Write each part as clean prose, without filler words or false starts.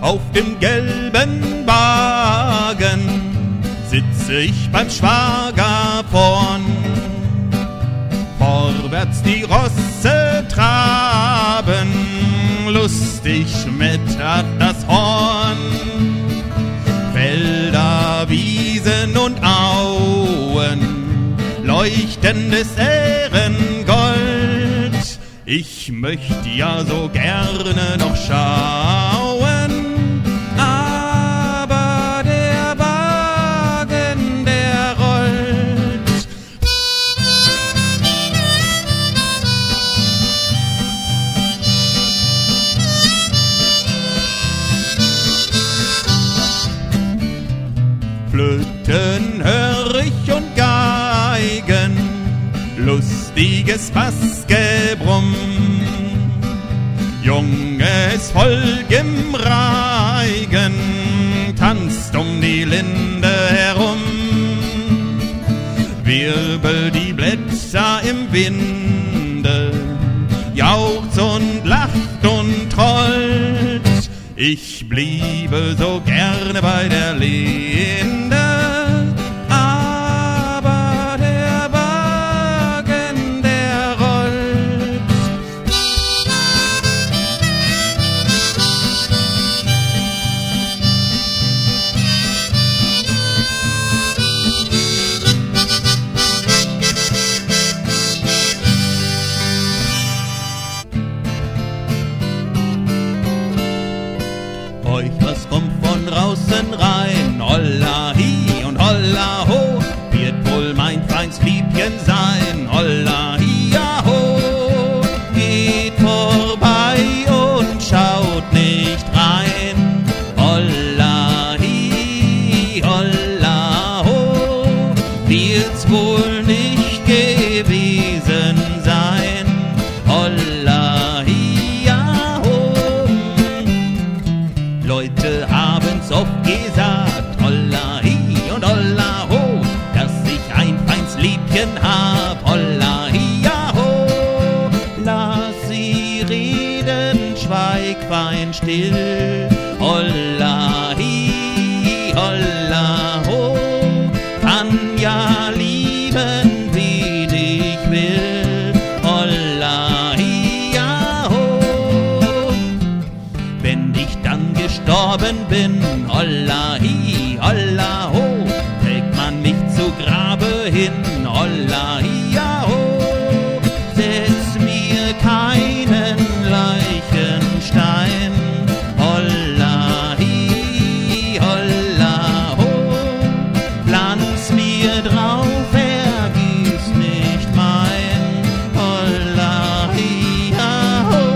Auf dem gelben Wagen sitze ich beim Schwager vorn. Vorwärts die Rosse traben, lustig schmettert das Horn. Felder, Wiesen und Auen, leuchtendes Ährengold. Ich möchte ja so gerne noch schauen, aber der Wagen, der rollt. Flöten hör ich und Geigen, lustiges Bassgebrumm. Junges Volk im Reigen tanzt um die Linde herum. Wirbel die Blätter im Winde, jauchzt und lacht und trollt. Ich bliebe so gerne bei der Linde, aber der Wagen, der rollt. Euch was kommt von draußen rein, holla hi und holla ho, wird wohl mein feins Liebchen sein, holla hi ja ho. Geht vorbei und schaut nicht rein, holla hi, holla ho, wird's wohl nicht gewesen sein, holla hi ja ho. Leute haben's oft gesagt, holla hi und holla ho, dass ich ein feins Liebchen hab, holla hi ja ho. Lass sie reden, schweig fein still, holla hi, holla ho, kann ja lieben, wie dich will, holla hi ja ho. Wenn ich dann gestorben bin, holla hi, holla ho, trägt man mich zu Grabe hin, holla hi ja ho. Setz mir keinen Leichenstein, holla hi, holla ho, pflanz mir drauf, vergiss nicht mein, holla hi ja ho.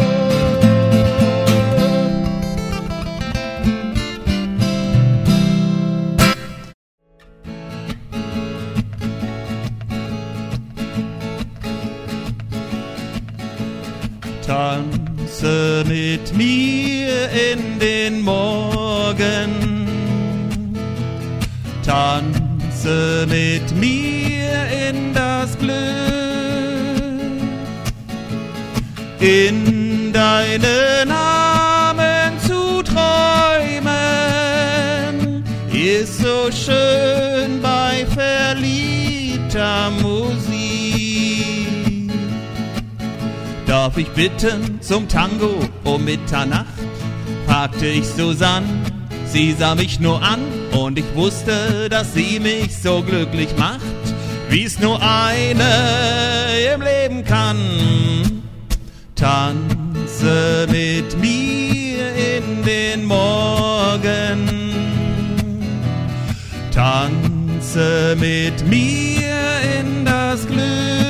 Tanze mit mir in den Morgen, tanze mit mir in das Glück, in deinen Armen zu träumen, ist so schön bei verliebter Musik. Darf ich bitten zum Tango um Mitternacht? Fragte ich Susanne, sie sah mich nur an und ich wusste, dass sie mich so glücklich macht, wie's nur eine im Leben kann. Tanze mit mir in den Morgen, tanze mit mir in das Glück,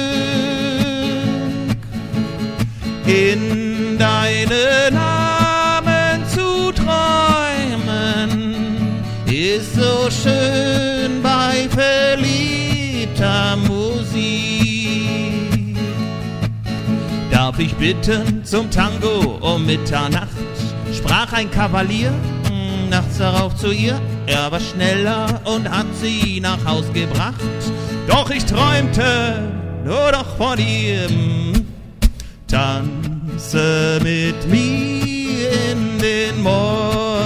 in deinen Armen zu träumen, ist so schön bei verliebter Musik. Darf ich bitten zum Tango um Mitternacht? Sprach ein Kavalier nachts darauf zu ihr. Er war schneller und hat sie nach Haus gebracht. Doch ich träumte nur noch von ihm. Tanze mit mir in den Morgen,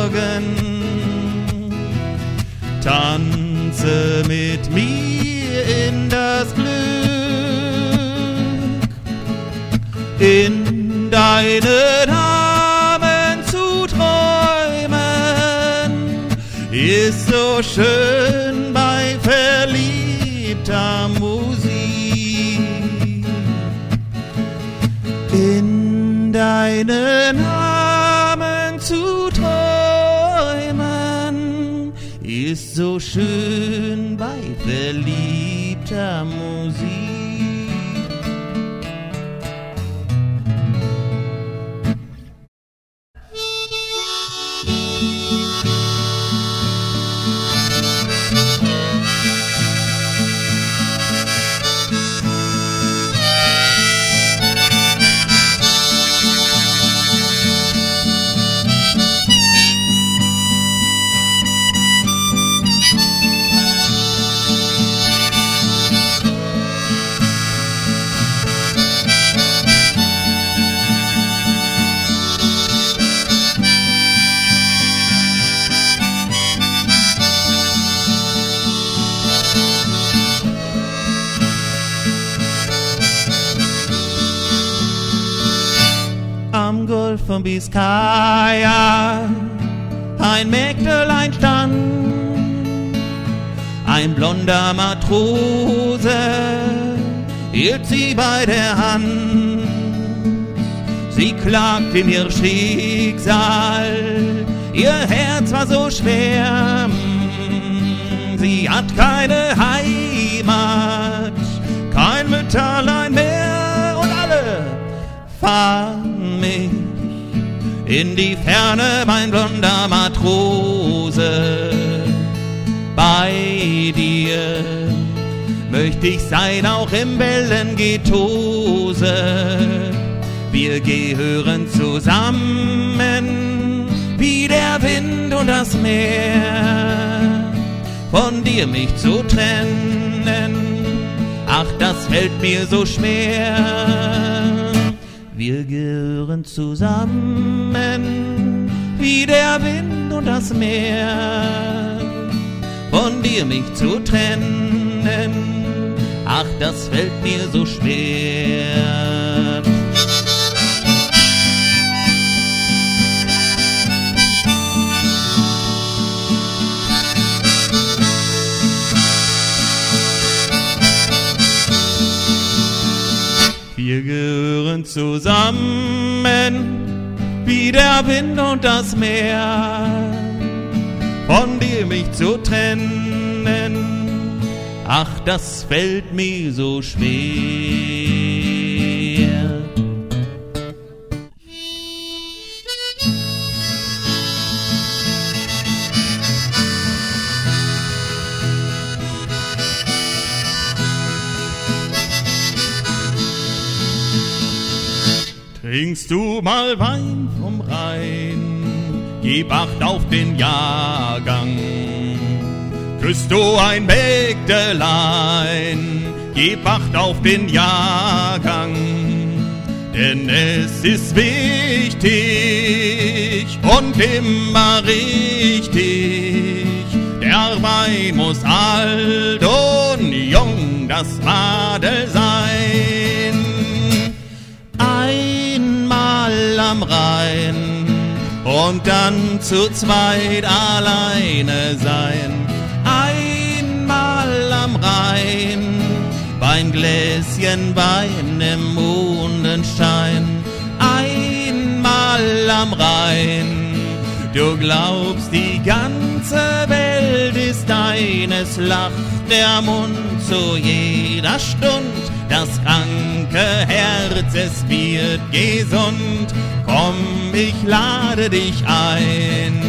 tanze mit mir in das Glück. In deinen Armen zu träumen ist so schön bei verliebter Musik. In deinen Armen zu träumen ist so schön bei verliebter Musik. Am Golf von Biskaya ein Mägdelein stand, ein blonder Matrose hielt sie bei der Hand. Sie klagt in ihr Schicksal, ihr Herz war so schwer. Sie hat keine Heimat, kein Mütterlein mehr und alle fahren mich in die Ferne, mein blonder Matrose. Bei dir möchte ich sein, auch im Wellengetose. Wir gehören zusammen wie der Wind und das Meer. Von dir mich zu trennen, ach, das fällt mir so schwer. Wir gehören zusammen wie der Wind und das Meer. Von dir mich zu trennen, ach, das fällt mir so schwer. Wir gehören zusammen wie der Wind und das Meer. Von dir mich zu trennen, ach, das fällt mir so schwer. Trinkst du mal Wein vom Rhein, gib Acht auf den Jahrgang. Küsst du ein Mägdelein, gib Acht auf den Jahrgang. Denn es ist wichtig und immer richtig, der Wein muss alt und jung das Madel sein. Einmal am Rhein und dann zu zweit alleine sein. Einmal am Rhein, beim Gläschen Wein im Mondenschein. Einmal am Rhein, du glaubst, die ganze Welt ist deines, lacht der Mund zu jeder Stund. Das kranke Herz, es wird gesund. Komm, ich lade dich ein.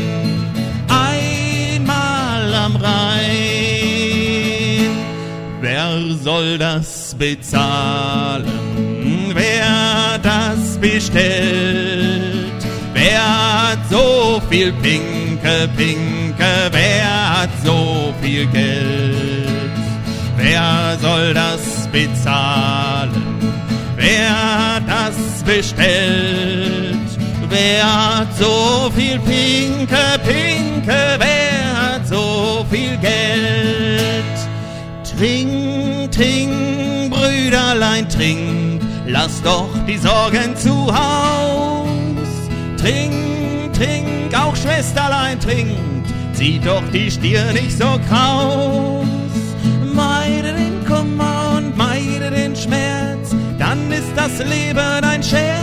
Einmal am Rhein. Wer soll das bezahlen? Wer das bestellt? Wer hat so viel Pinke, wer hat so viel Geld? Wer soll das bezahlen? Wer hat das bestellt? Wer hat so viel Pinke, wer hat so viel Geld. Trink, trink, Brüderlein, trink, lass doch die Sorgen zu Haus. Trink, trink, auch Schwesterlein, trink, zieh doch die Stirn nicht so kraus. Meide den Kummer und meide den Schmerz, dann ist das Leben ein Scherz.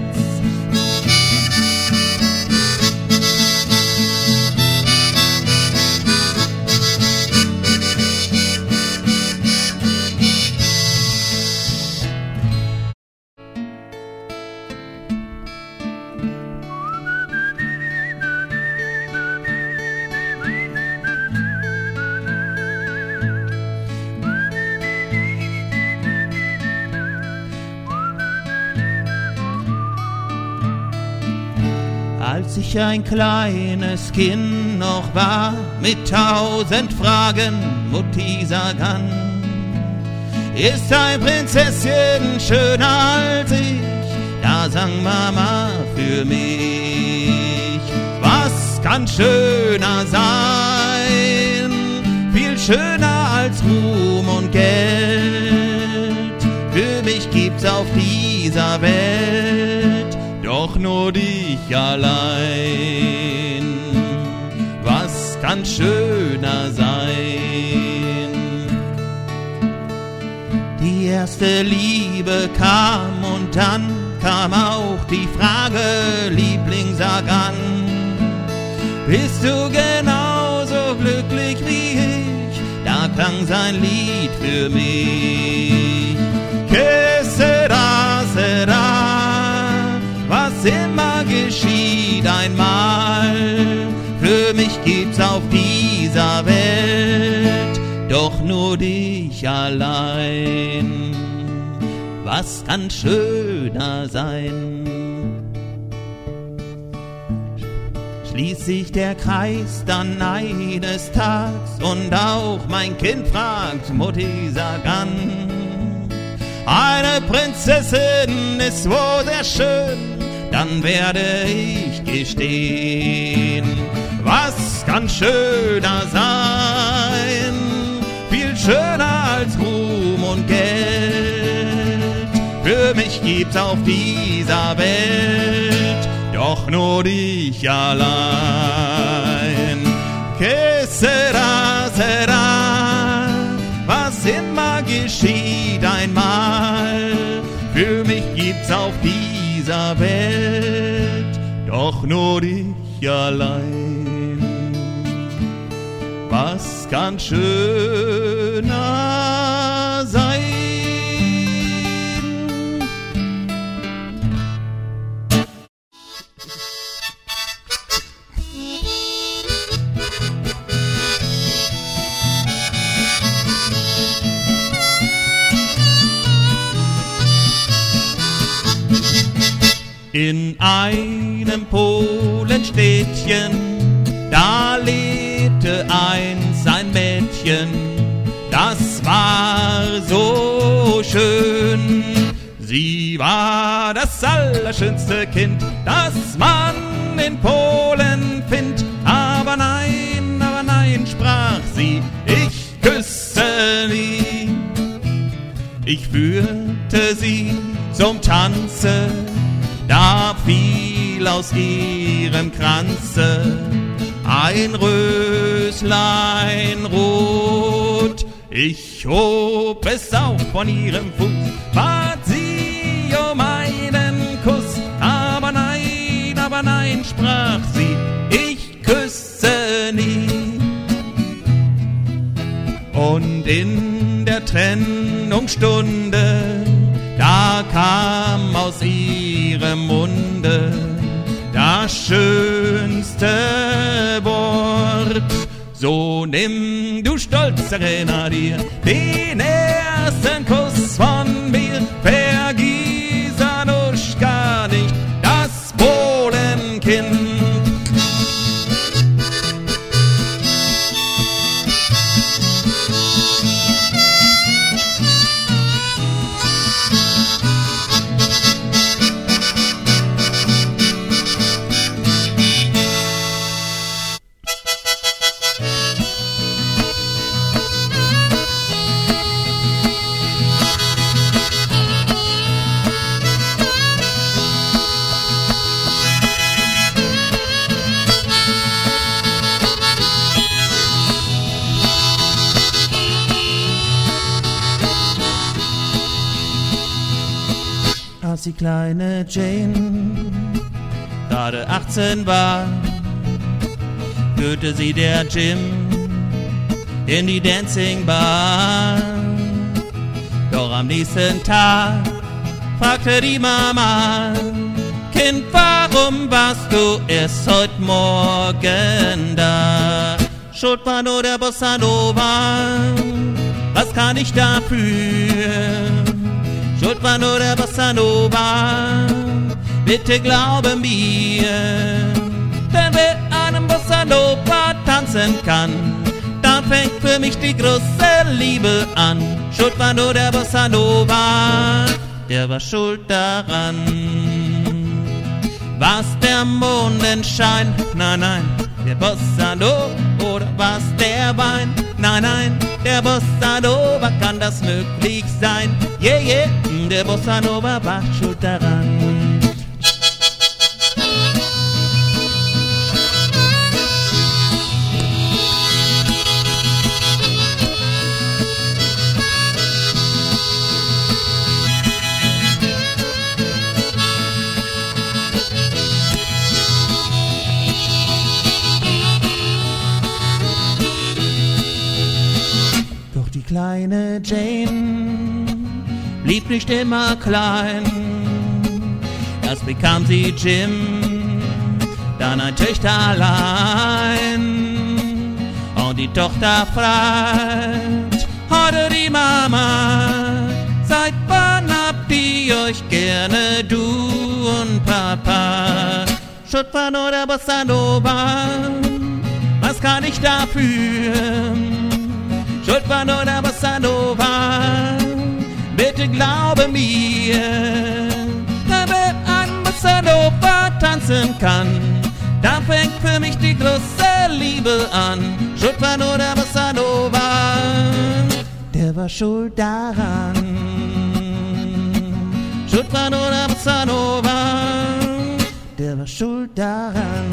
Als ich ein kleines Kind noch war, mit 1000 Fragen, Mutti sag an, ist ein Prinzesschen schöner als ich, da sang Mama für mich. Was kann schöner sein, viel schöner als Ruhm und Geld, für mich gibt's auf dieser Welt doch nur dich allein. Was kann schöner sein? Die erste Liebe kam und dann kam auch die Frage, Liebling, sag an, bist du genauso glücklich wie ich? Da klang sein Lied für mich. Que sera, sera, was immer geschieht einmal, für mich gibt's auf dieser Welt doch nur dich allein. Was kann schöner sein? Schließt sich der Kreis dann eines Tags und auch mein Kind fragt, Mutti, sag an, eine Prinzessin ist wohl sehr schön, dann werde ich gestehen. Was kann schöner sein, viel schöner als Ruhm und Geld, für mich gibt's auf dieser Welt doch nur dich allein. Que sera, sera, was immer geschieht einmal, für mich gibt's auf dieser Welt doch nur dich allein. Was kann schöner sein? In einem Polenstädtchen, da lebte einst ein Mädchen, das war so schön. Sie war das allerschönste Kind, das man in Polen findet. Aber nein, sprach sie, ich küsse nie. Ich führte sie zum Tanze, da fiel aus ihrem Kranze ein Röslein rot. Ich hob es auf von ihrem Fuß, bat sie um einen Kuss. Aber nein, sprach sie, ich küsse nie. Und in der Trennungsstunde, da kam aus ihrem Munde das schönste Wort. So nimm, du stolzer Grenadier, den ersten Kuss von mir. Vergiss Anuschka nicht, das Polenkind. als die kleine Jane gerade 18 war, führte sie der Jim in die Dancing Bar. Doch am nächsten Tag fragte die Mama: Kind, warum warst du erst heute Morgen da? Schuld war nur der Bossa Nova, was kann ich dafür? Schuld war nur der Bossa Nova, bitte glaube mir. Denn wer einen Bossa Nova tanzen kann, dann fängt für mich die große Liebe an. Schuld war nur der Bossa Nova, der war schuld daran. Was der Mondenschein? Nein, nein, der Bossa Nova. Oder was der Wein? Nein, nein, der Bossa Nova. Kann das möglich sein? Yeah, yeah, der Bossa Nova war schuld daran. Die kleine Jane blieb nicht immer klein. Erst bekam sie Jim, dann ein Töchterlein. Und die Tochter fragt heute die Mama: Seit wann habt ihr euch gerne, du und Papa? Schuld war nur der Bossa Nova, was kann ich dafür? Schuld war nur der Bossa Nova, bitte glaube mir. Denn wer ein Bossa Nova tanzen kann, dann fängt für mich die große Liebe an. Schuld war nur der Bossa Nova, der war schuld daran. Schuld war nur der Bossa Nova, der war schuld daran.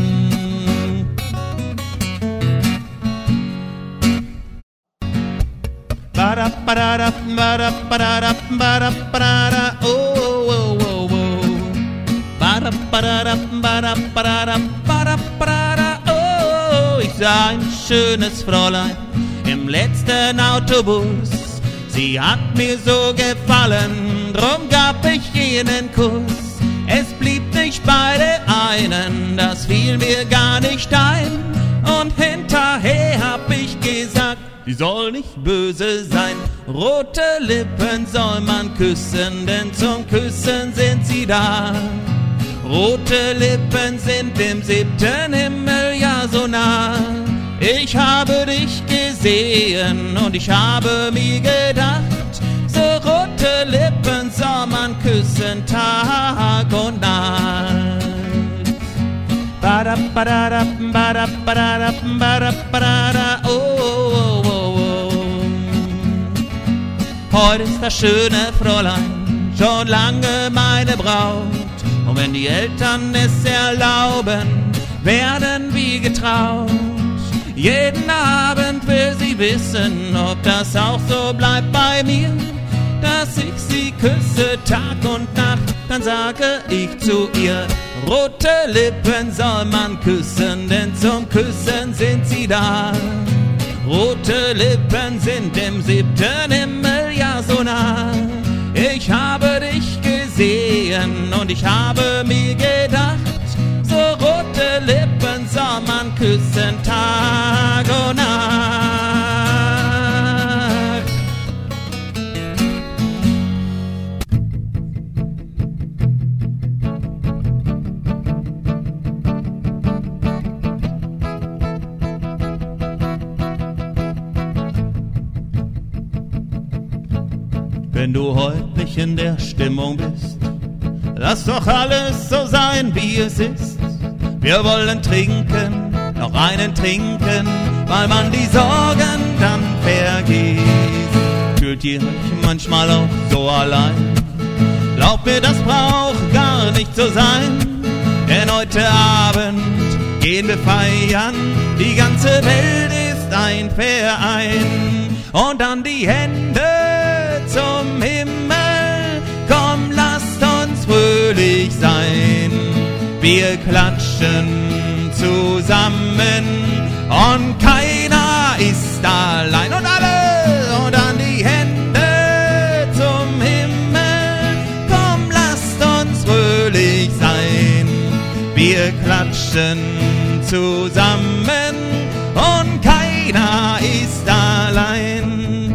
Ba-da, ba-da, ba-da, ba-da, ba-da, oh, oh, oh, oh. Ba-da, ba-da, ba-da, ba-da, ba-da, ba-da, oh. Ich sah ein schönes Fräulein im letzten Autobus. Sie hat mir so gefallen, drum gab ich ihr einen Kuss. Es blieb nicht bei der einen, das fiel mir gar nicht ein. Und hinterher hab ich gesagt, sie soll nicht böse sein. Rote Lippen soll man küssen, denn zum Küssen sind sie da. Rote Lippen sind im 7. Himmel ja so nah. Ich habe dich gesehen und ich habe mir gedacht, so rote Lippen soll man küssen Tag und Nacht. Ba-da, ba-da, ba-da, ba-da, ba-da, ba-da, oh, oh, oh, oh. Heute ist das schöne Fräulein schon lange meine Braut. Und wenn die Eltern es erlauben, werden wir getraut. Jeden Abend will sie wissen, ob das auch so bleibt bei mir, dass ich sie küsse Tag und Nacht. Dann sage ich zu ihr: Rote Lippen soll man küssen, denn zum Küssen sind sie da. Rote Lippen sind im 7. Himmel ja so nah. Ich habe dich gesehen und ich habe mir gedacht, so rote Lippen soll man küssen Tag und Nacht. Wenn du heute nicht in der Stimmung bist, lass doch alles so sein, wie es ist. Wir wollen trinken, noch einen trinken, weil man die Sorgen dann vergisst. Fühlt ihr euch manchmal auch so allein? Glaubt mir, das braucht gar nicht so sein. Denn heute Abend gehen wir feiern, die ganze Welt ist ein Verein. Und dann die Hände zum Himmel, komm, lasst Wir klatschen zusammen und keiner ist allein. Und alle und an die Hände zum Himmel. Komm, lasst uns fröhlich sein. Wir klatschen zusammen und keiner ist allein.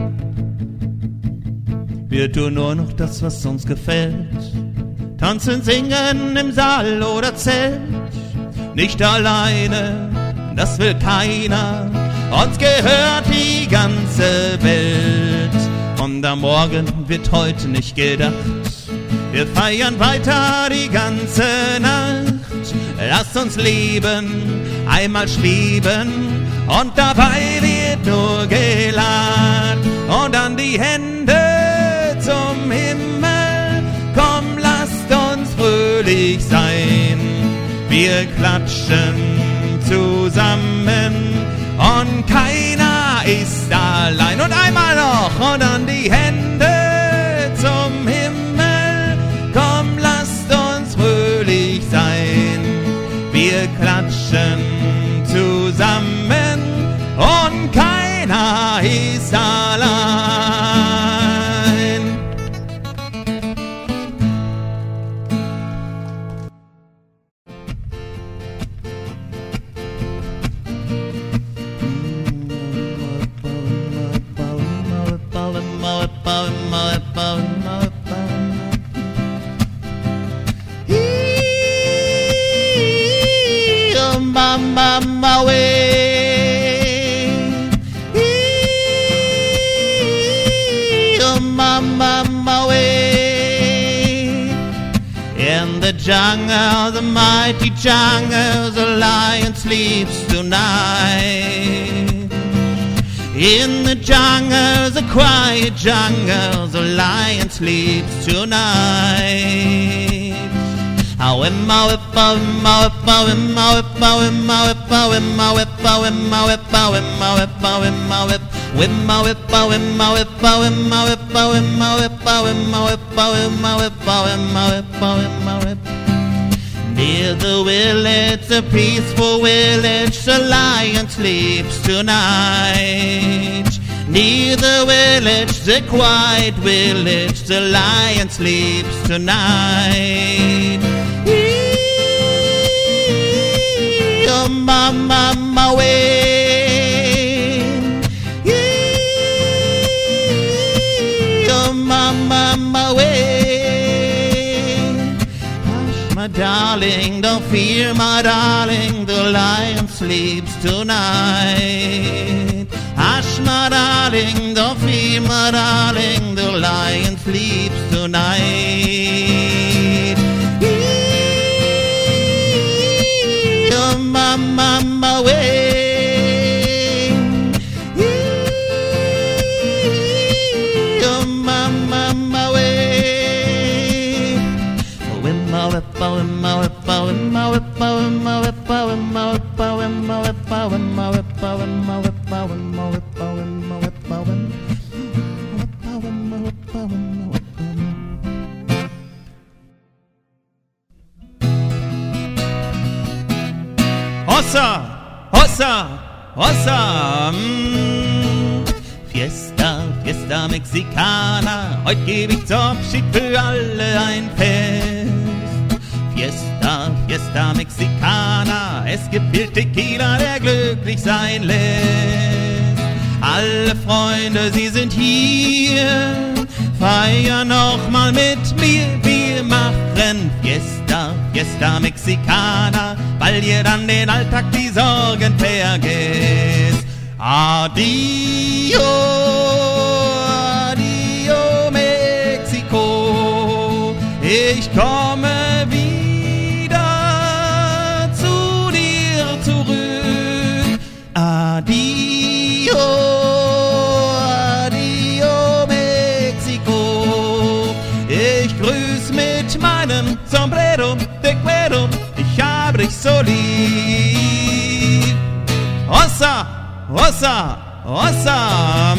Wir tun nur noch das, was uns gefällt. Tanzen, singen im Saal oder Zelt. Nicht alleine, das will keiner. Uns gehört die ganze Welt. Und am Morgen wird heute nicht gedacht. Wir feiern weiter die ganze Nacht. Lasst uns leben, einmal schweben. Und dabei wird nur gelacht. Und an die Hände zum Himmel. Komm, lasst uns fröhlich sein. Wir klatschen zusammen und keiner ist allein. Und einmal noch und an die Hände zum Himmel. Komm, lasst uns fröhlich sein. Wir klatschen zusammen und keiner ist allein. Mama way, mama way. In the jungle, the mighty jungle, the lion sleeps tonight. In the jungle, the quiet jungle, the lion sleeps tonight. Near the village, the peaceful village, the lion sleeps tonight. Near the village, the quiet village, the lion sleeps tonight. Mama way, mama way. Hush, my darling, don't fear, my darling, the lion sleeps tonight. Hush, my darling, don't fear, my darling, the lion sleeps tonight. Mama way, mama way. Hossa, Hossa, Hossa, Fiesta, Fiesta Mexicana, heute gebe ich zum Abschied für alle ein Fest. Fiesta, Fiesta Mexicana, es gibt viel Tequila, der glücklich sein lässt. Alle Freunde, sie sind hier, feiern noch mal mit mir, wir machen Fiesta, Fiesta Mexicana, weil ihr dann den Alltag die Sorgen vergesst. Adio, adio Mexiko, ich komme wieder zu dir zurück. Adio, adio Mexiko, ich grüß mit meinem Sombrero de Cuero, ich hab dich so lieb. Hossa, Hossa, Hossa,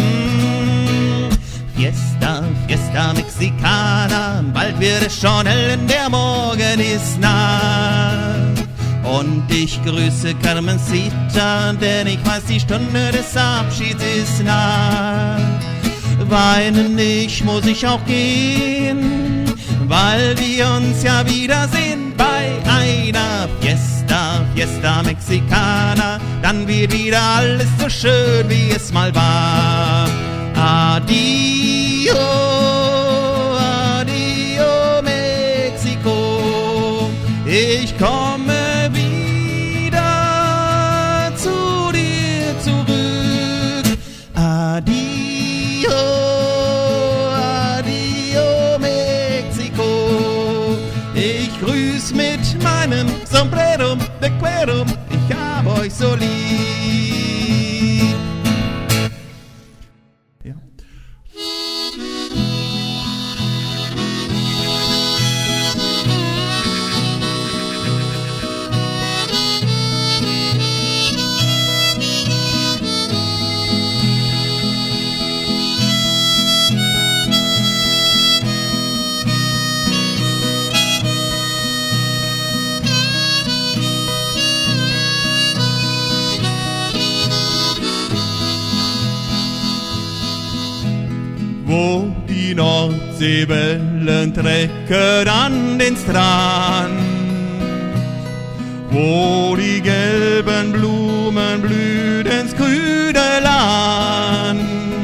Fiesta, Fiesta Mexicana, bald wird es schon hell, denn der Morgen ist nah. Und ich grüße Carmencita, denn ich weiß, die Stunde des Abschieds ist nah. Weinen nicht, muss ich auch gehen, weil wir uns ja wiedersehen bei einer Fiesta, Fiesta Mexicana. Dann wird wieder alles so schön, wie es mal war. Adio, adio Mexiko, ich komme wieder zu dir zurück. Adio, adio Mexiko, ich grüß mit meinem Sombrero de Cuero, ich hab euch so lieb. Ja. Wo die Nordseewellen trecken an den Strand, wo die gelben Blumen blühen ins grüne Land,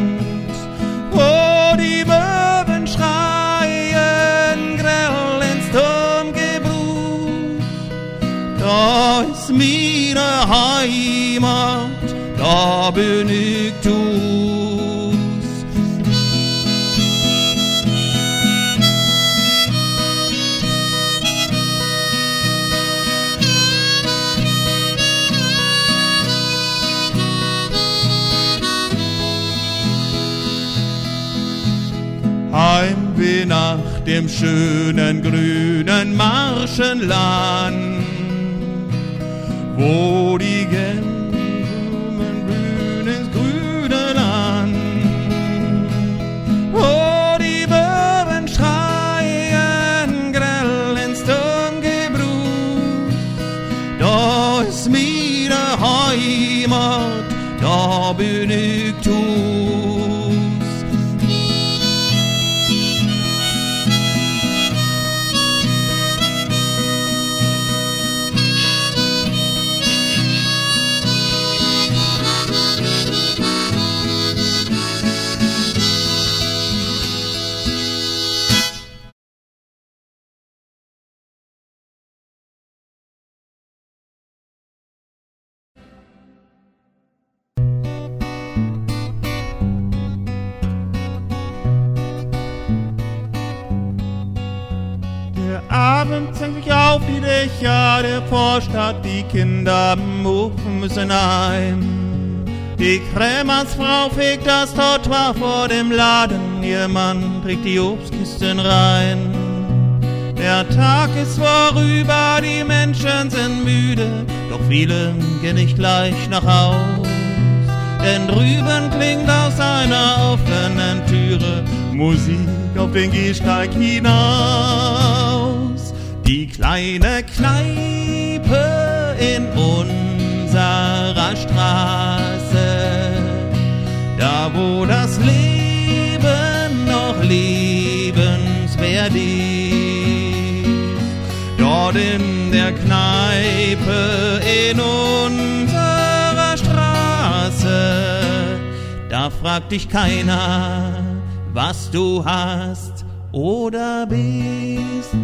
wo die Möwen schreien grell ins Turmgebrüch, da ist meine Heimat, da bin ich du. Heimweh nach dem schönen grünen Marschenland, wo die Blumen blühen ins grüne Land, wo die Möwen schreien grell ins Turmgebrüch, da ist meine Heimat, da bin ich tu. Abend senkt sich auf die Dächer der Vorstadt, die Kinder am Ofen müssen heim. Die Krämersfrau fegt das Trottoir vor dem Laden, ihr Mann trägt die Obstkisten rein. Der Tag ist vorüber, die Menschen sind müde, doch viele gehen nicht gleich nach Haus. Denn drüben klingt aus einer offenen Türe Musik auf den Gehsteig hinaus. Die kleine Kneipe in unserer Straße, da wo das Leben noch lebenswert ist. Dort in der Kneipe in unserer Straße, da fragt dich keiner, was du hast oder bist.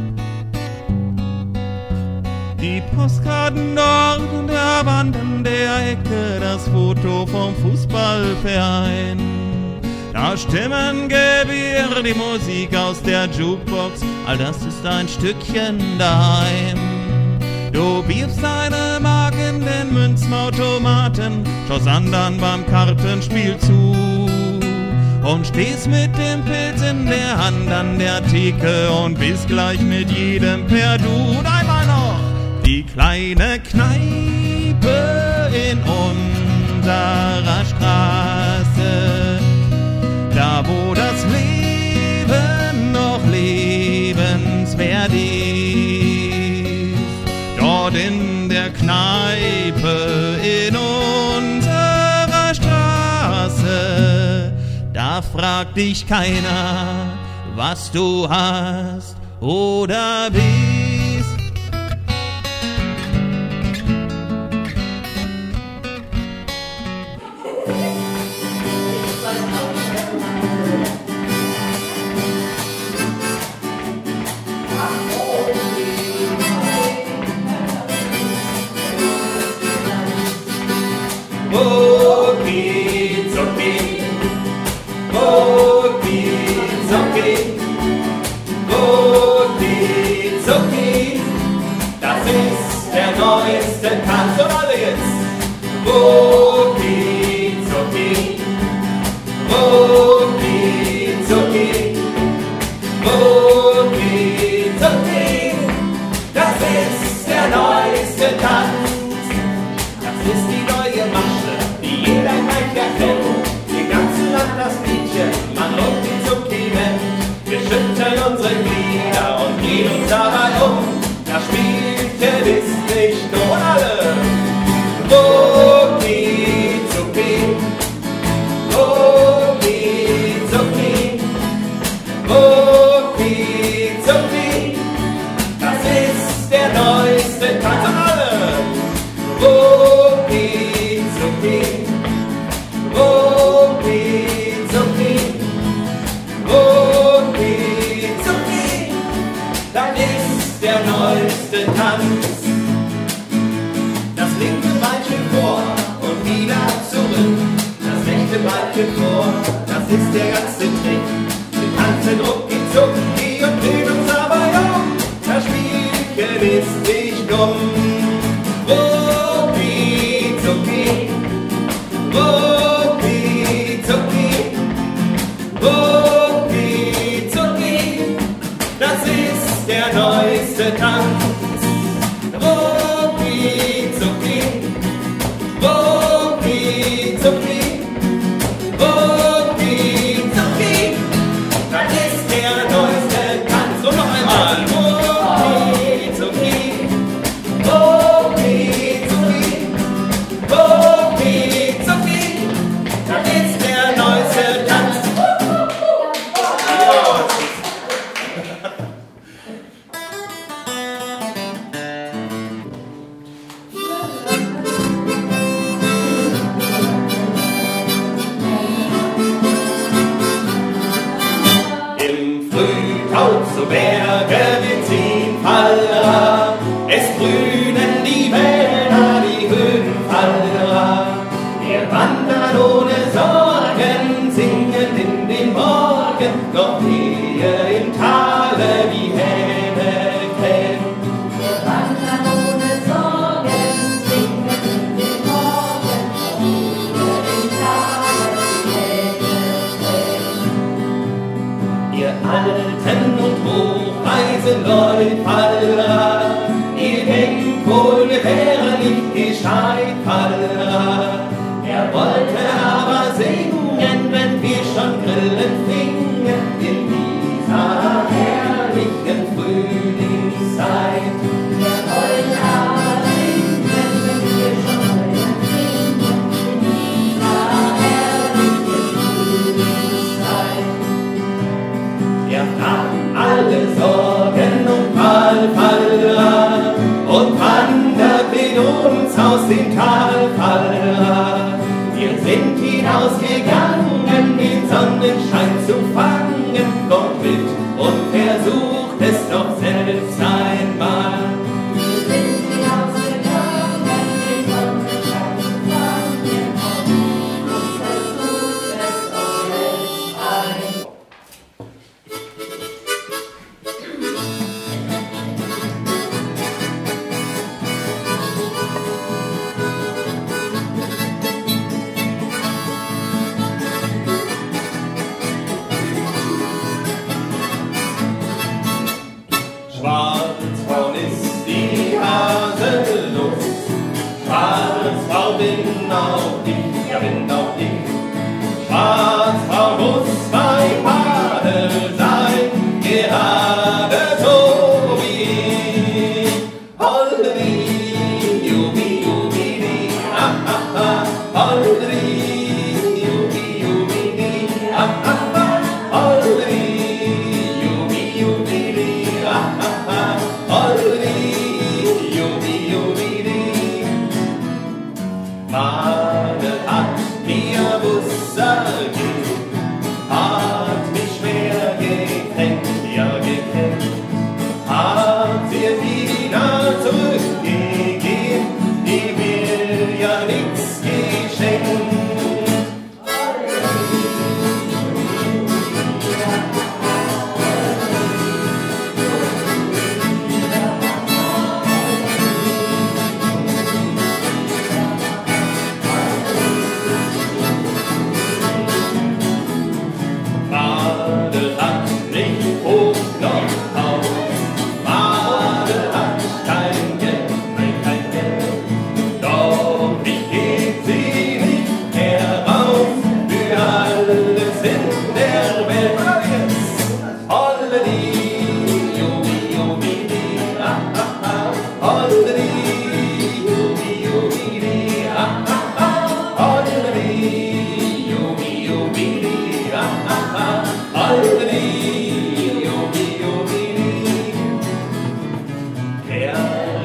Die Postkarten dort und der Wand an der Ecke, das Foto vom Fußballverein. Da stimmen Gewirr, die Musik aus der Jukebox, all das ist ein Stückchen daheim. Du wirfst eine Mark in den Münzautomaten, schaust anderen beim Kartenspiel zu und stehst mit dem Pilz in der Hand an der Theke und bist gleich mit jedem per Du. Und einmal noch die kleine Kneipe in unserer Straße, da wo das Leben noch lebenswert ist. Dort in der fragt dich keiner, was du hast oder bist. Das ist der neueste Tanz und alle jetzt. Rucki zucki, rucki zucki, rucki zucki. Das ist der neueste Tanz. Das ist die neue Masche, die jeder gleich erkennt. Im ganzen Land das Liedchen, man rucki zucki nennt. Wir schütteln unsere Glieder und drehen uns dabei um. Das Spielchen ist nicht nur alle. Rucki zucki, rucki zucki, rucki zucki. Das ist der neueste Tanz und alle. Rucki zucki, rucki zucki, rucki zucki. Das ist der neueste Tanz. Das linke Beinchen vor und wieder zurück. Das rechte Beinchen vor, das ist der ganze Trick. Wir tanzen rucki zucki und drehen uns dabei um. Das Spielchen ist nicht dumm. Rucki zucki, rucki zucki, rucki zucki. Das ist der neueste Tanz. Rucki zucki, rucki zucki, rucki zucki. Das ist der neueste Tanz. Und noch einmal. Rucki zucki, rucki zucki, rucki zucki. Das ist der neueste Tanz. Im Frühtau zu Berge wir ziehen Fallra. Es grünen die Wälder, die Höhen Fallra. Wir wandern ohne Sorgen, singen in den Morgen, doch hier im Tale die Hähne krähen. Wir wandern ohne Sorgen, singen in den Morgen, doch hier im Tale die Hähne krähen. Ihr alten und hochweisen Leute Fallra, ihr denkt wohl, wir wären nicht gescheit Fallra. Er wollte aber singen, wenn wir schon Grillen fingen, in dieser herrlichen Frühlingszeit. Wir wollen aber singen, wenn wir schon Grillen singen, in dieser herrlichen Frühlingszeit. Er nahm alle Sorgen und Fallra und wandert mit uns aus dem Tal Fallra. Wir sind hinausgegangen, den Sonnenschein zu fangen. Kommt mit und versucht es doch selbst einmal. Wir sind hinausgegangen, den Sonnenschein zu fangen, und versucht es doch selbst einmal. Schwarzbraun ist die Haselnuss, schwarzbraun bin auch ich, ja bin auch ich. Schwarzbraun muss mein Madel sein, gerade so wie ich. Hollri, jubi, jubi, di, ah, ah, ah. Hollri, jubi, jubi, di, ah, ah, ah.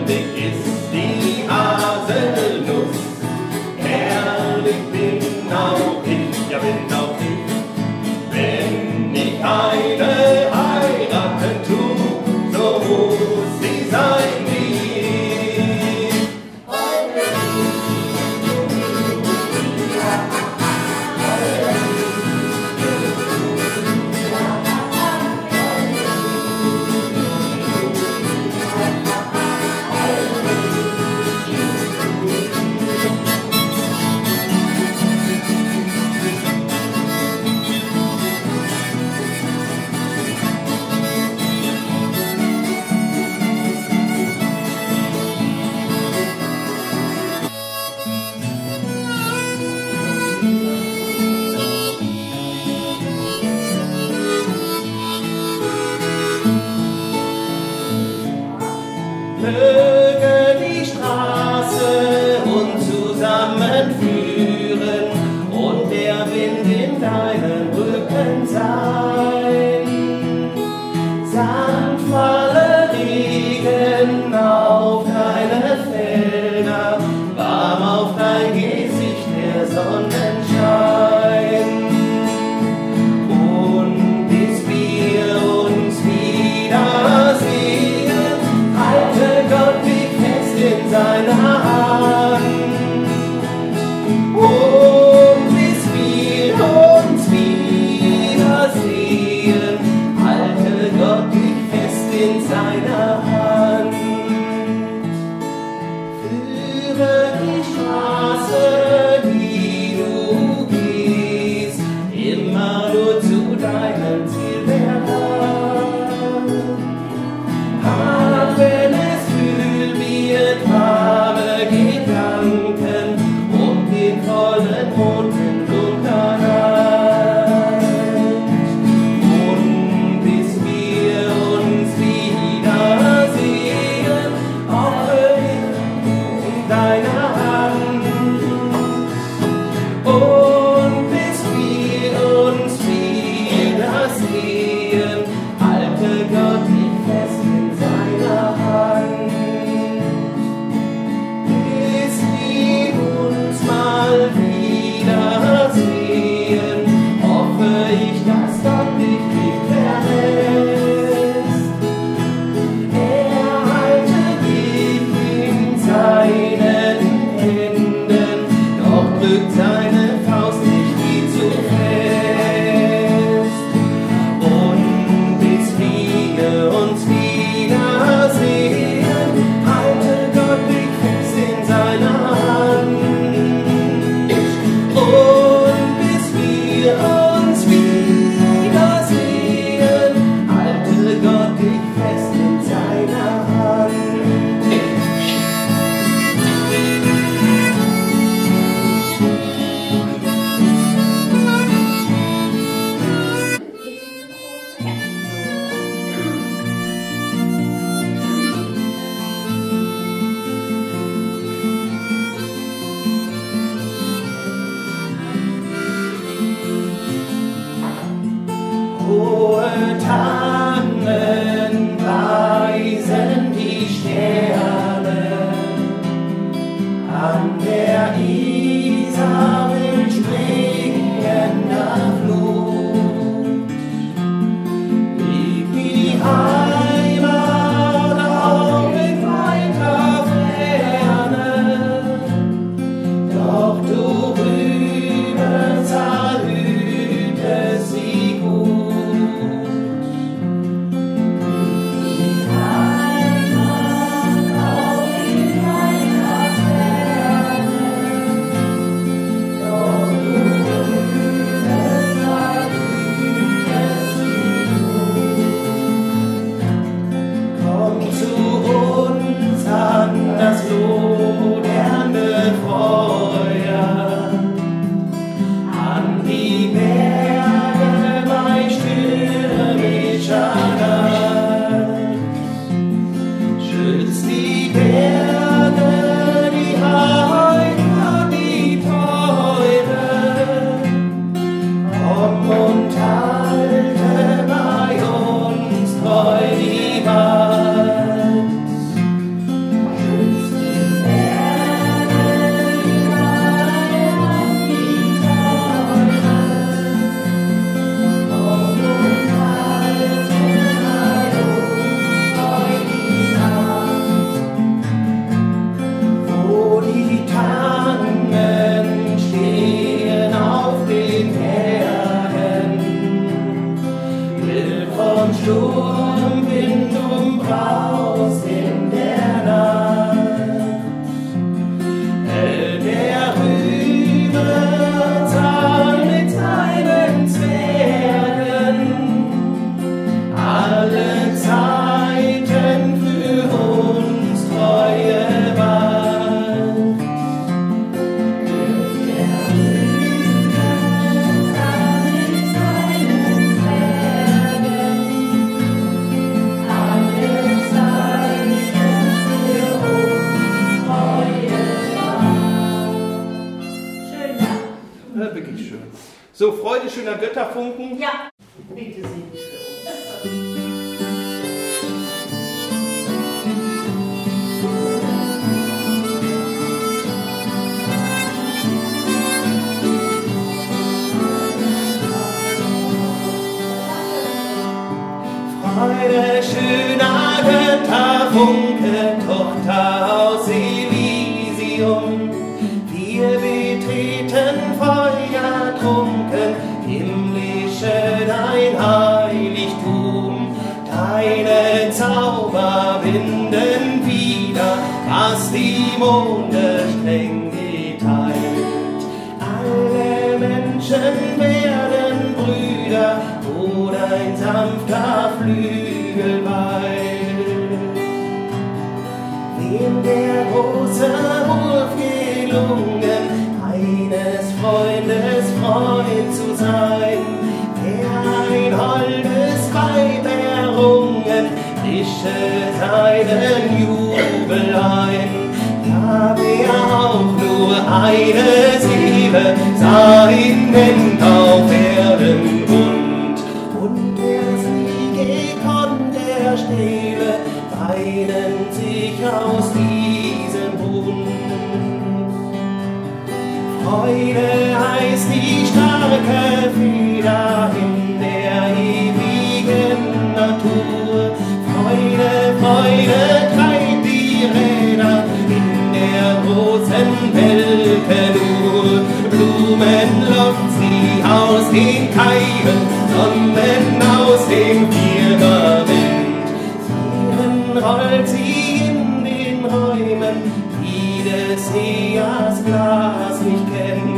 goldig ist die Haselnuss. Herrlich bin auch ich, ja bin auch ich, wenn ich eine heiraten tu, so muss sie sein wie ich. Möge die Straße uns zusammenführen und der Wind in deinen Rücken sein. Sanftfaller Regen auf deine Felder, warm auf dein Gesicht der Sonnenschein. Und bis wir uns wiedersehen, halte Gott dich fest in seiner Hand. Und bis wir uns wiedersehen, halte Gott dich fest in seiner Hand. Führe die Straße, die du gehst, immer nur zu deinem Ziel heran. Hab, wenn es kühl wird, warme Gedanken um den vollen Mond in dunkler Nacht. Und bis wir uns wiedersehen, hoffe ich in deiner Hand. Und bis wir uns wiedersehen, halte Gott dich fest in seiner Hand. Bis wir uns mal wiedersehen, hoffe ich, dass Gott dich nicht verlässt. Er halte dich in seinen Händen, doch drückt seine Faust nicht nie zu fest. Und bis wir uns wiedersehen, halte Gott dich fest in seiner Hand. Und bis wir uns wiedersehen, halte Gott dich fest in seiner Hand. Hohe Tannen weisen die Sterne, an der Isar will springender Flut. Liegt die Heimat auch in weiter Ferne, doch du Brüder hütest sie gut. Komm zu uns an das lodernde Feuer, an die Berge bei stürmischer Nacht. Schützt die Berge, die Heimat, die Teure. Komm und halte bei uns treu die Wahl. So, Freude schöner Götterfunken. Ja, bitte singen für uns. Freude schöner Götterfunke, Tochter aus Elysium. Wir betreten feuertrunken, himmlische dein Heiligtum. Deine Zauber binden wieder, was die Monde streng geteilt. Alle Menschen werden Brüder, wo dein sanfter Flügel weilt. Wem der große Wurf gelungen, eines Freundes Freund zu sein, der ein holdes Weib errungen, mische seinen Jubel ein. Ja, wer auch nur eine Seele sein nennt auf Erden bunt, und wer's nie gekonnt der Stille, weinen sich aus diesem Bund. Freude heißt die starke Feder in der ewigen Natur. Freude, Freude treibt die Räder in der großen Weltenur. Blumen lockt sie aus den Keimen, Sonnen aus dem Firmament. Frieden rollt sie in den Räumen, die des Seers Glas nicht kennt.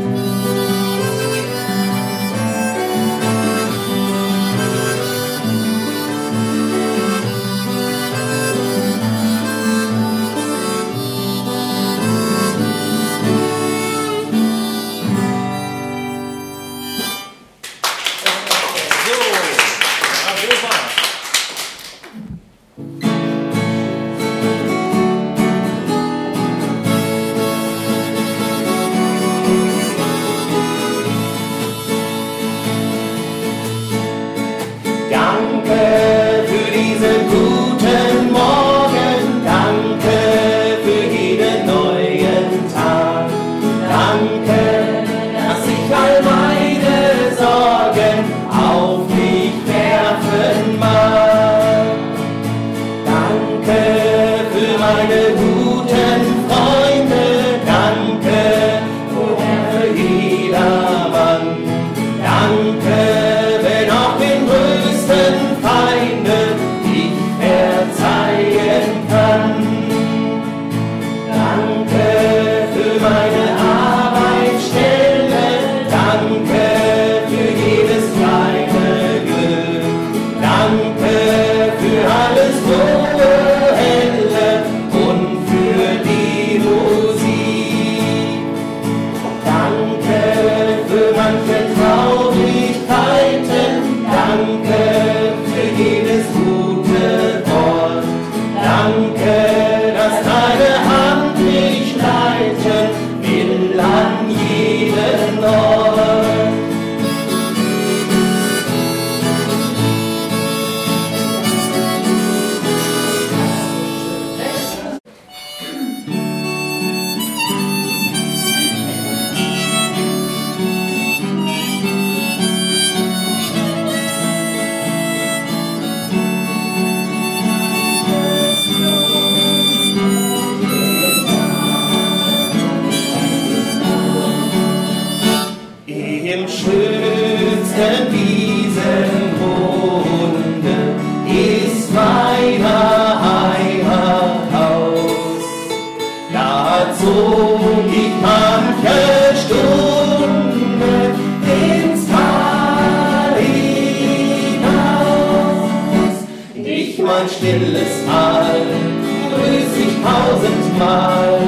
Stilles Tal, grüß ich tausendmal,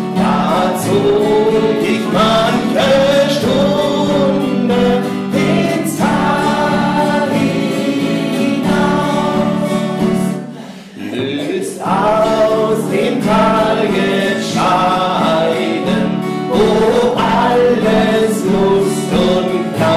da zog ich manche Stunde ins Tal hinaus, löst aus dem Tal gescheiden, wo alles Lust und Kraft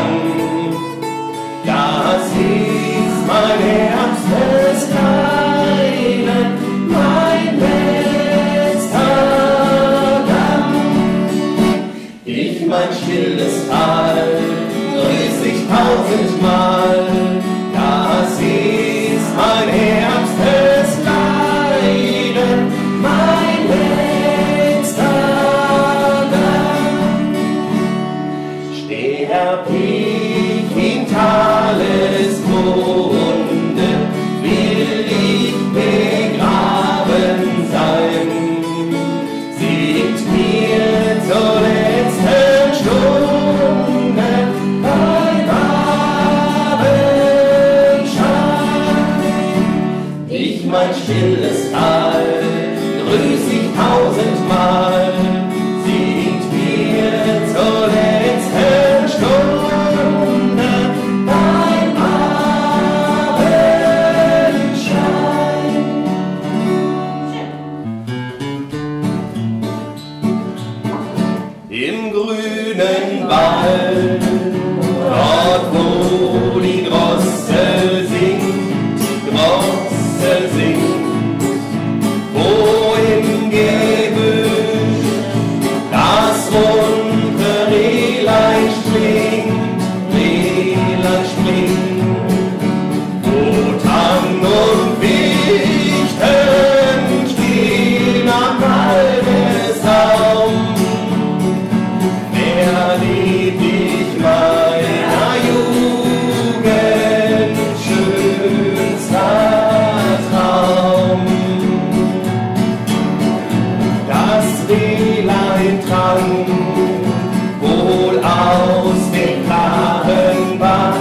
Trank, wohl aus dem klaren Bach,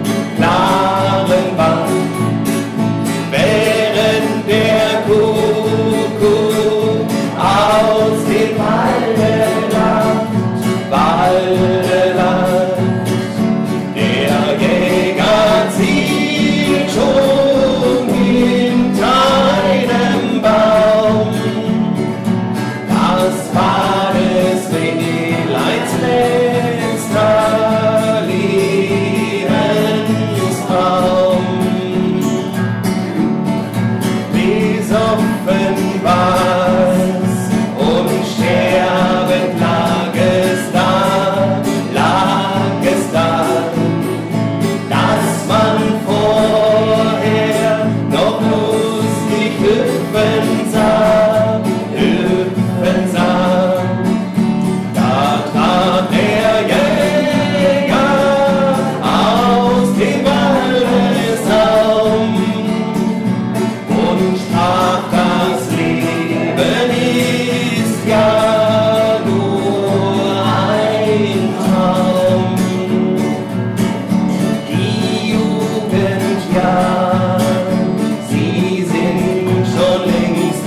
während der Kuckuck aus dem Walde lacht, der Jäger zieht schon hinter einem Baum, das war des Rehleins letzter Lebenstraum. Besoffen war's und sterbend lag es da, dass man vorher noch lustig hüpfen sah. Da trat der Jäger aus dem Waldesraum und sprach, das Leben ist ja nur ein Traum. Die Jugend, ja, sie sind schon längst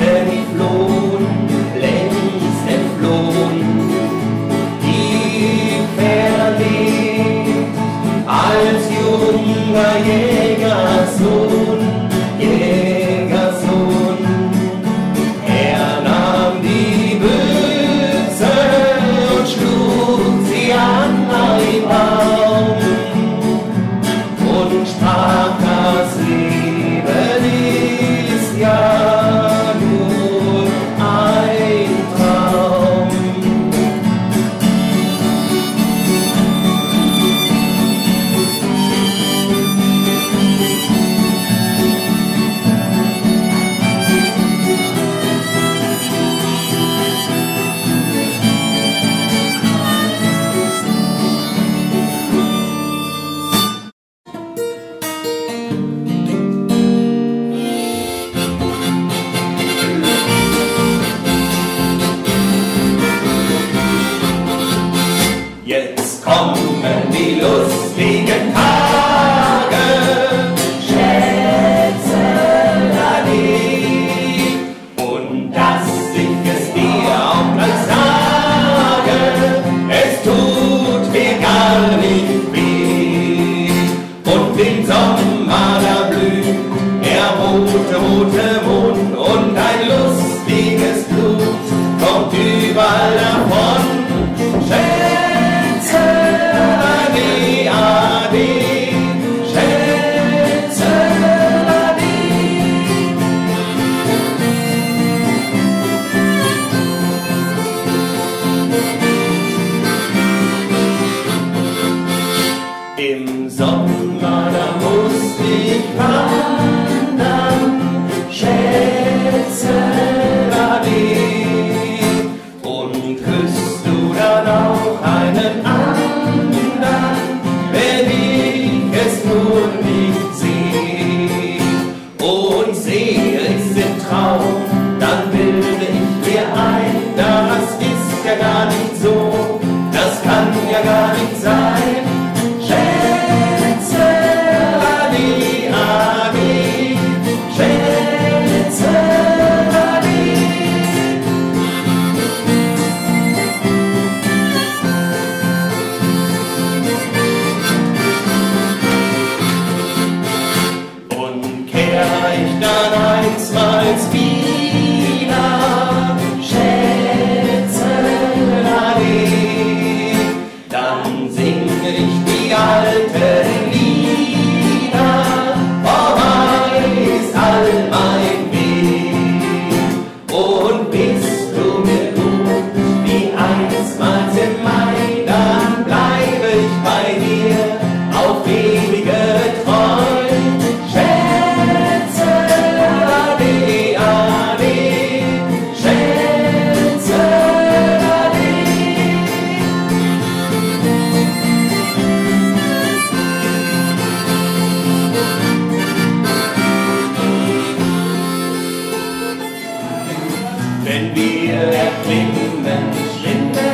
entflohen, die verlebt als junger Jägersohn. Er nahm die Büchse und schlug sie an ein Baum und sprach, das Leben ist ja nur ein Traum. Jetzt kommen die lustigen Tage, Schätzelein, und dass ich es dir auch gleich sage, es tut mir gar nicht weh. Und im Sommer da blüht der rote Mond und ein lustiges Blut kommt überall davon. Schätzelein, Ade, Schätzelein. Im Sommer, da muss ich wandern, Schätzelein. Und küsst du dann auch einen anderen, wenn ich es nur nicht sehe? Und sehe ich's im Traum, dann bilde ich mir ein, das ist ja gar nicht so, das kann ja gar nicht sein. Schätzelein, Ade, Schätzelein. Und kehr ich dann einstmals wieder, Schätzelein, dann singe ich die alten Lieder, vorbei ist all mein Weg. Und bist du mir gut wie einstmals im Mai, dann bleibe ich bei dir auf ewige Treu. Schätzelein, Ade, Schätzelein. Wenn wir erklimmen, Schlitten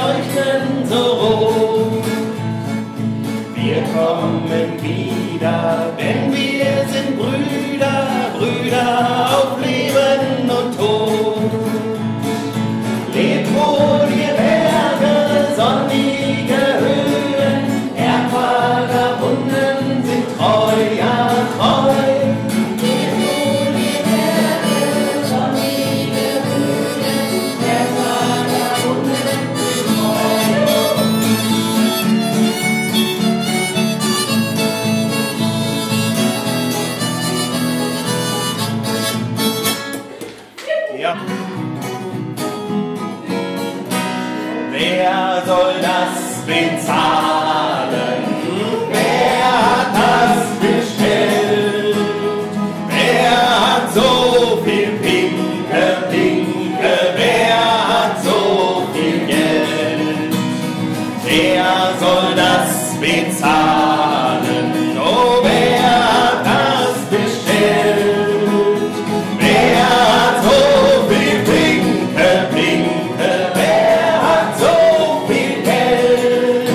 leuchten so rot. Wir kommen wieder, denn wir sind Brüder, Brüder auf Leben und Tod. Lebt wohl, ihr Berge, sonnige Höhen, Erdvagabunden sind treu, ja treu. Lebt wohl, ihr Berge, sonnige Höhen, Erdvagabunden sind treu. Ja. Wer soll das bezahlen? Wer hat das bestellt? Wer hat so viel Pinke, Pinke? Wer hat so viel Geld? Wer soll das bezahlen? Oh, wer hat das bestellt? Wer hat so viel Pinke, Pinke? Wer hat so viel Geld?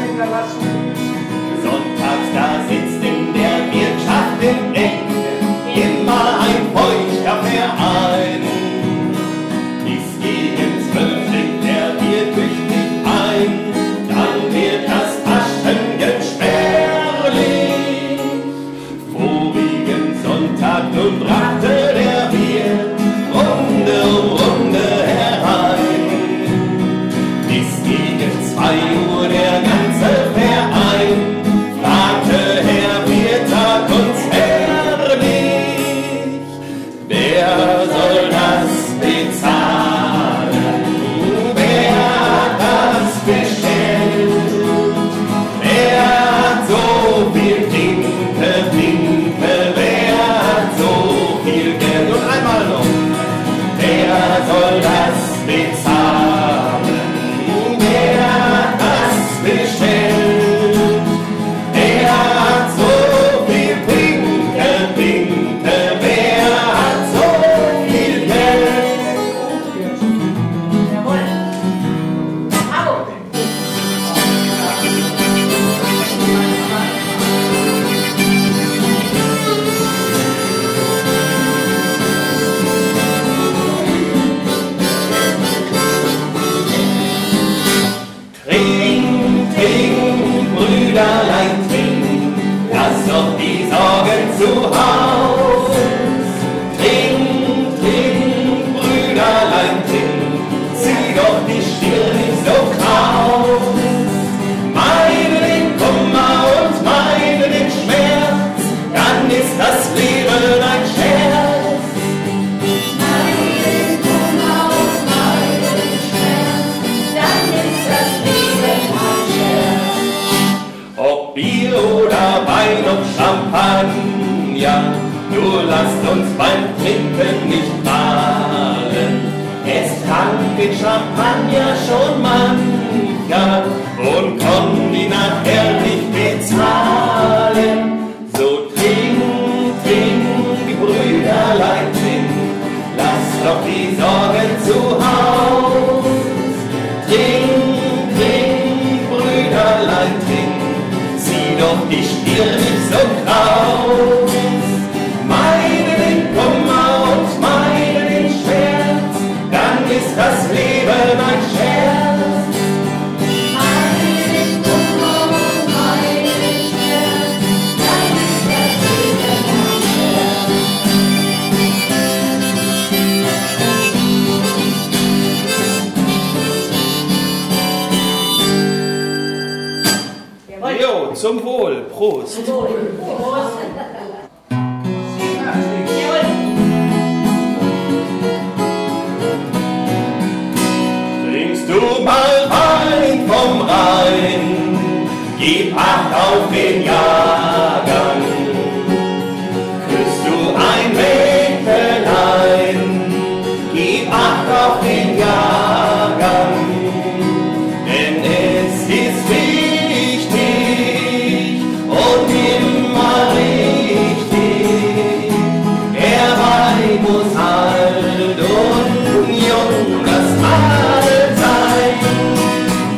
Sonntags, da sitzt in der Wirtschaft im Eck immer ein feuchter Verein. Bis gegen 12 trinkt der Bier tüchtig ein, dann wird das Taschengeld spärlich. Vorigen Sonntag nun brachte der Bier Runde um Runde herein. Bis gegen 2 Uhr der ganze Verein fragte Herr Biertag uns ehrlich, wer soll das bezahlen? Wer hat das bestellt? Wer hat so viel Pinke, Pinke? Wer hat so viel Geld? Und einmal noch, wer soll das bezahlen? Wer hat das bestellt? Wer hat so viel Pinke, Pinke? Wer hat so viel Geld? Jawohl. Bravo. Trink, trink, Brüderlein, trink, lass doch die Sorgen zu Haus. Trink, trink, Brüderlein, trink, zieh doch die Stirn nicht so kraus. Meide den Kummer und meide den Schmerz, dann ist das Leben ein Scherz. Meide den Kummer und meide den Schmerz, dann ist das Leben ein Scherz. Ob Bier oder Wein, ob Champagner, nur lasst uns beim Trinken nicht prahlen. Es trank den Champagner schon mancher und konnte ihn nachher nicht bezahlen. So trink, trink, Brüderlein, trink, lass doch die Sorgen zu Haus. Trink, trink, Brüderlein, trink, zieh doch die Stirn nicht so kraus. Meide den Kummer und meide den Schmerz, dann ist das Leben ein Scherz. Meide den Kummer und meide den Schmerz, dann ist das Leben ein Scherz. Jawohl. Jo, zum Wohl. Prost. Jawohl. Prost. Jawohl. Trinkst du mal Wein vom Rhein, gib Acht auf den Jahrgang. Küsst du ein Mägdelein, gib Acht auf den Jahrgang. Denn es ist wichtig und immer richtig, der Wein muss alt und jung das Mahl sein.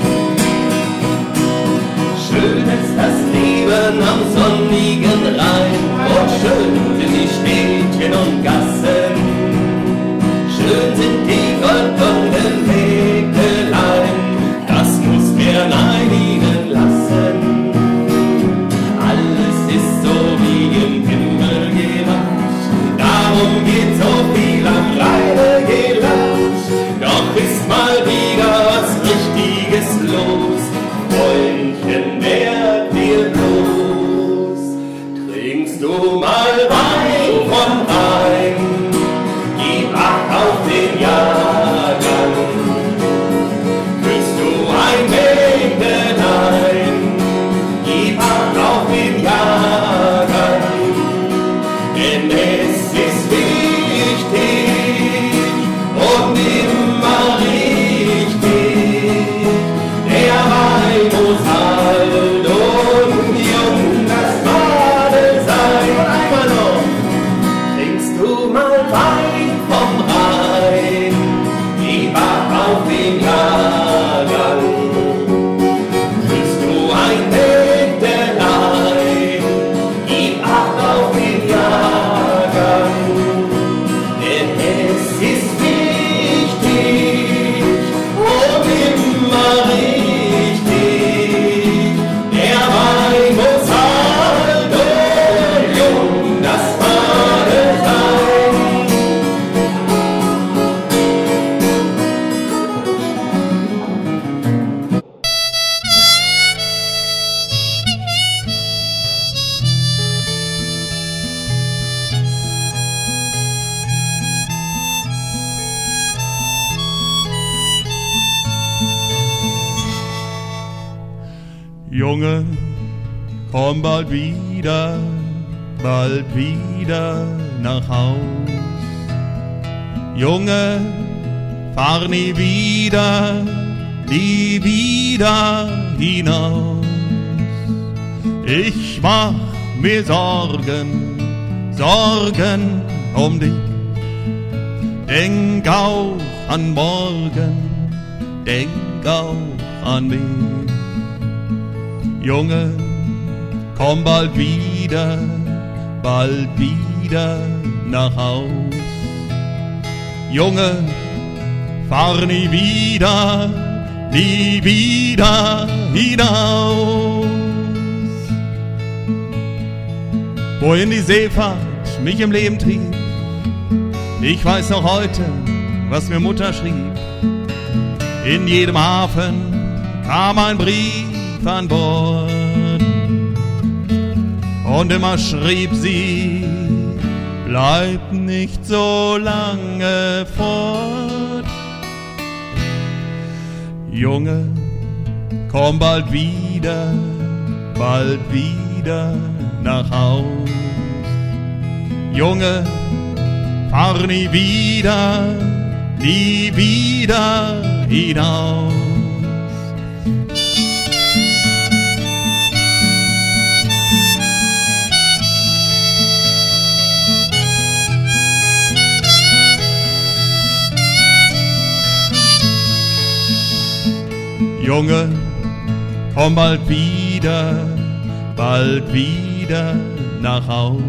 Junge, komm bald wieder nach Haus. Junge, fahr nie wieder hinaus. Ich mach mir Sorgen um dich. Denk auch an morgen, denk auch an mich. Junge, komm bald wieder nach Haus. Junge, fahr nie wieder hinaus. Wohin die Seefahrt mich im Leben trieb, ich weiß noch heute, was mir Mutter schrieb. In jedem Hafen kam ein Brief an Bord und immer schrieb sie, bleib nicht so lange fort. Junge, komm bald wieder nach Haus. Junge, fahr nie wieder hinaus. Junge, komm bald wieder nach Haus.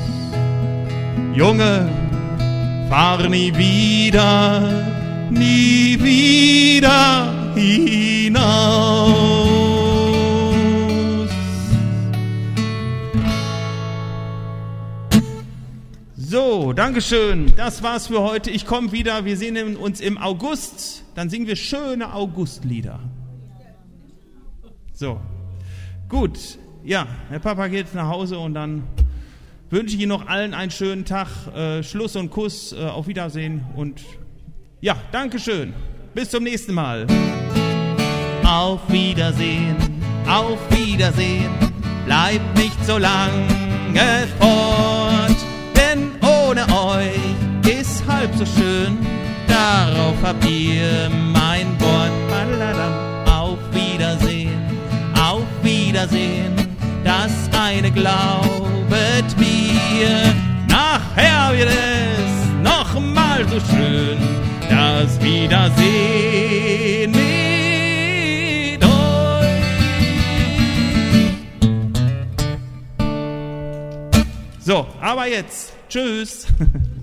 Junge, fahr nie wieder hinaus. So, Dankeschön. Das war's für heute. Ich komme wieder. Wir sehen uns im August. Dann singen wir schöne Augustlieder. So, gut. Ja, der Papa geht jetzt nach Hause und dann wünsche ich Ihnen noch allen einen schönen Tag. Schluss und Kuss. Auf Wiedersehen. Und ja, Dankeschön. Bis zum nächsten Mal. Auf Wiedersehen, bleibt nicht so lange fort, denn ohne euch ist halb so schön, darauf habt ihr mein Wort. Auf Wiedersehen, das eine glaubet mir, nachher wird es noch mal so schön, das Wiedersehen mit euch. So, aber jetzt, tschüss.